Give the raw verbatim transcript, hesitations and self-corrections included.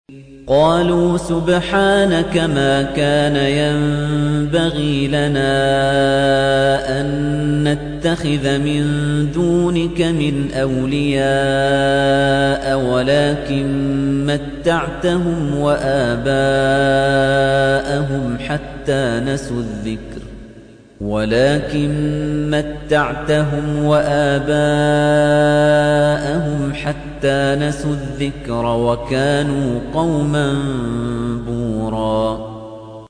قالوا سبحانك ما كان ينبغي لنا أن نتخذ من دونك من أولياء ولكن متعتهم وآباءهم حتى نسوا الذكر ولكن متعتهم وآباءهم حتى نسوا الذكر وكانوا قوما بوراً